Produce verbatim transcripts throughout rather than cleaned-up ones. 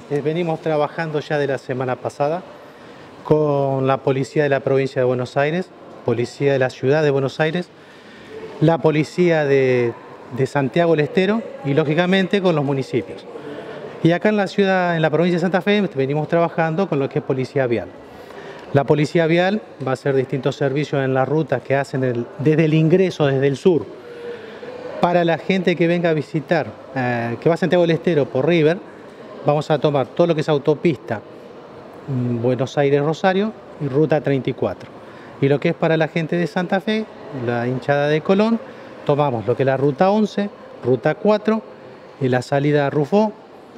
eh, venimos trabajando ya de la semana pasada con la policía de la provincia de Buenos Aires, policía de la ciudad de Buenos Aires, la policía de, de Santiago del Estero y lógicamente con los municipios. Y acá en la ciudad, en la provincia de Santa Fe, venimos trabajando con lo que es policía vial. La policía vial va a hacer distintos servicios en las rutas que hacen el, desde el ingreso, desde el sur. Para la gente que venga a visitar, eh, que va a Santiago del Estero por River, vamos a tomar todo lo que es autopista Buenos Aires-Rosario y ruta treinta y cuatro. Y lo que es para la gente de Santa Fe, la hinchada de Colón, tomamos lo que es la ruta once, ruta cuatro, y la salida a Rufó,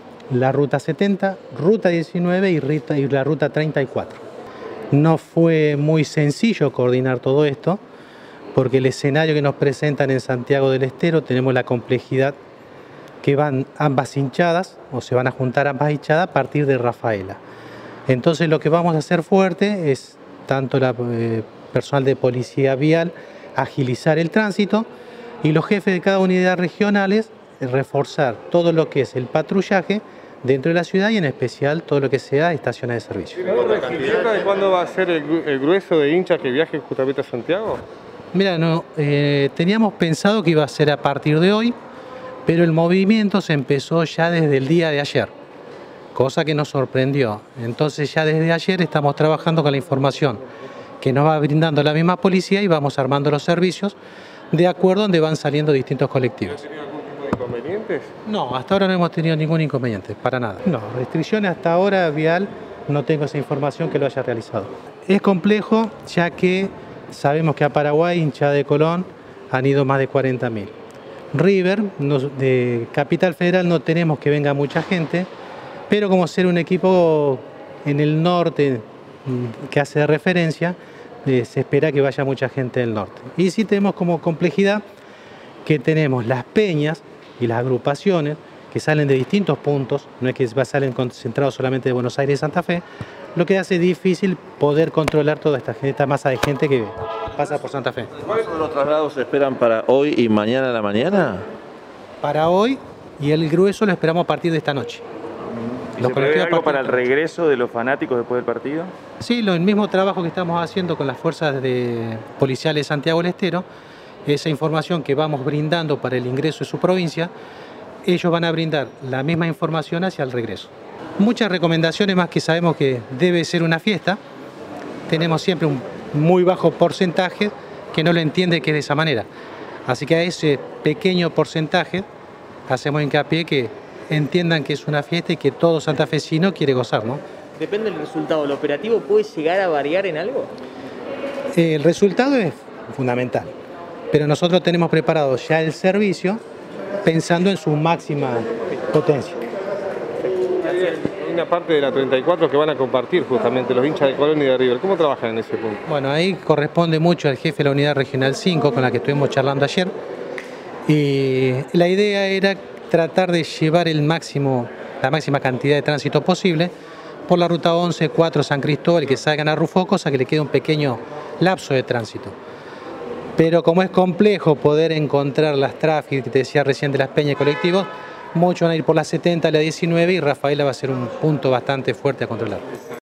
la ruta setenta, ruta diecinueve y, ruta, y la ruta treinta y cuatro. No fue muy sencillo coordinar todo esto, porque el escenario que nos presentan en Santiago del Estero tenemos la complejidad que van ambas hinchadas, o se van a juntar ambas hinchadas a partir de Rafaela. Entonces lo que vamos a hacer fuerte es tanto la eh, personal de policía vial, agilizar el tránsito, y los jefes de cada unidad regionales reforzar todo lo que es el patrullaje dentro de la ciudad y en especial todo lo que sea estaciones de servicio. ¿Hay receta de cuándo va a ser el, el grueso de hinchas que viaje justamente a Santiago? Mira, no, eh, teníamos pensado que iba a ser a partir de hoy, pero el movimiento se empezó ya desde el día de ayer, cosa que nos sorprendió. Entonces ya desde ayer estamos trabajando con la información que nos va brindando la misma policía y vamos armando los servicios de acuerdo a donde van saliendo distintos colectivos. ¿Inconvenientes? No, hasta ahora no hemos tenido ningún inconveniente, para nada. No, restricciones hasta ahora vial, no tengo esa información que lo haya realizado. Es complejo ya que sabemos que a Paraguay, hinchada de Colón, han ido más de cuarenta mil. River, nos, de Capital Federal, no tenemos que venga mucha gente, pero como ser un equipo en el norte que hace referencia, eh, se espera que vaya mucha gente del norte. Y sí tenemos como complejidad que tenemos las peñas y las agrupaciones que salen de distintos puntos, no es que salen concentrados solamente de Buenos Aires y Santa Fe, lo que hace difícil poder controlar toda esta, esta masa de gente que pasa por Santa Fe. ¿Cuáles son los traslados se esperan para hoy y mañana a la mañana? Para hoy, y el grueso lo esperamos a partir de esta noche. ¿Y se prevé algo para el regreso de los fanáticos después del partido? Sí, lo, el mismo trabajo que estamos haciendo con las fuerzas de, policiales de Santiago del Estero, esa información que vamos brindando para el ingreso de su provincia, ellos van a brindar la misma información hacia el regreso. Muchas recomendaciones más que sabemos que debe ser una fiesta, tenemos siempre un muy bajo porcentaje que no lo entiende que es de esa manera. Así que a ese pequeño porcentaje hacemos hincapié que entiendan que es una fiesta y que todo santafesino quiere gozar, ¿no? Depende del resultado, ¿el operativo puede llegar a variar en algo? El resultado es fundamental, pero nosotros tenemos preparado ya el servicio pensando en su máxima potencia. Hay una parte de la treinta y cuatro que van a compartir justamente los hinchas de Colón y de River. ¿Cómo trabajan en ese punto? Bueno, ahí corresponde mucho al jefe de la unidad regional cinco con la que estuvimos charlando ayer, y la idea era tratar de llevar el máximo, la máxima cantidad de tránsito posible por la ruta once, cuatro, San Cristóbal, que salgan a Rufó, cosa que le quede un pequeño lapso de tránsito. Pero como es complejo poder encontrar las tráficas que te decía recién de las peñas y colectivos, muchos van a ir por la setenta, la diecinueve, y Rafaela va a ser un punto bastante fuerte a controlar.